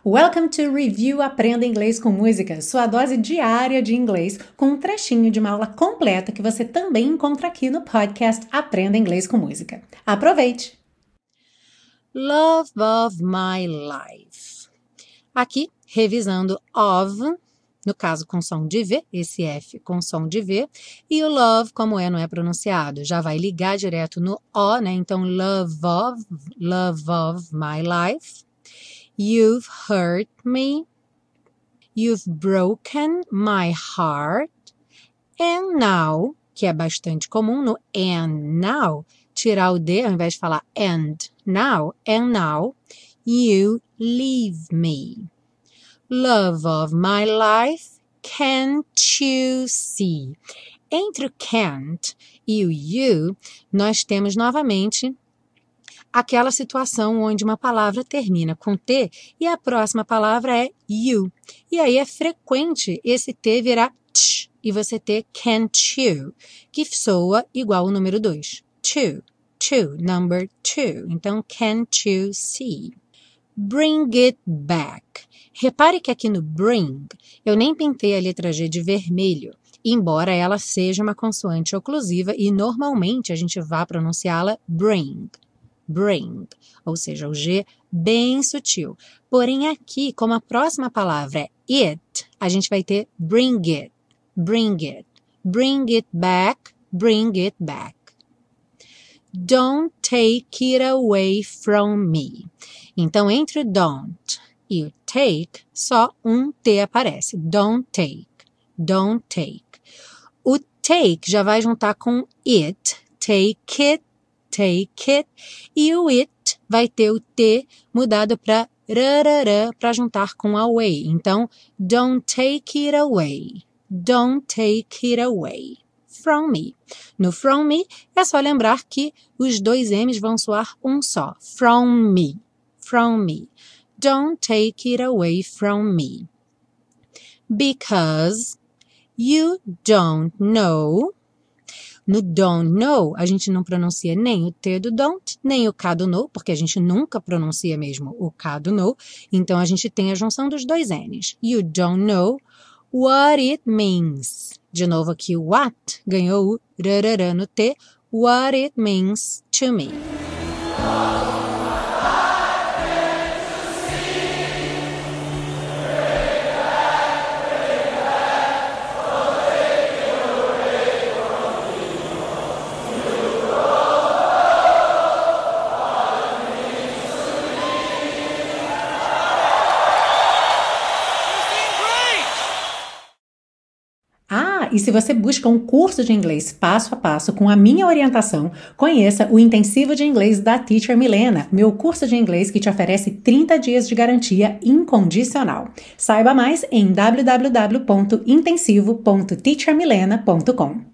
Welcome to Review Aprenda Inglês com Música, sua dose diária de inglês com um trechinho de uma aula completa que você também encontra aqui no podcast Aprenda Inglês com Música. Aproveite! Love of my life. Aqui, revisando of, no caso com som de V, esse F com som de V, e o love, como não é pronunciado, já vai ligar direto no O, né? Então, love of my life. You've hurt me. You've broken my heart. And now, que é bastante comum no and now, tirar o D ao invés de falar and now, you leave me. Love of my life, can't you see? Entre o can't e o you, nós temos novamente aquela situação onde uma palavra termina com T e a próxima palavra é you. E aí é frequente esse T virar t e você ter can't you, que soa igual ao número 2. Number 2. Então, can't you see? Bring it back. Repare que aqui no bring, eu nem pintei a letra G de vermelho, embora ela seja uma consoante oclusiva e normalmente a gente vá pronunciá-la bring, ou seja, o G bem sutil. Porém aqui, como a próxima palavra é it, a gente vai ter bring it back. Don't take it away from me. Então, entre o don't e o take, só um T aparece. Don't take. O take já vai juntar com it. Take it. E o it vai ter o T mudado para rarará para juntar com away. Então, don't take it away. From me. No from me, é só lembrar que os dois M's vão soar um só. From me. Don't take it away from me. Because you don't know. No don't know, a gente não pronuncia nem o T do don't, nem o K do know, porque a gente nunca pronuncia mesmo o K do know. Então, a gente tem a junção dos dois N's. You don't know what it means. De novo aqui o what ganhou o rarará no T. What it means to me. E se você busca um curso de inglês passo a passo com a minha orientação, conheça o Intensivo de Inglês da Teacher Milena, meu curso de inglês que te oferece 30 dias de garantia incondicional. Saiba mais em www.intensivo.teachermilena.com.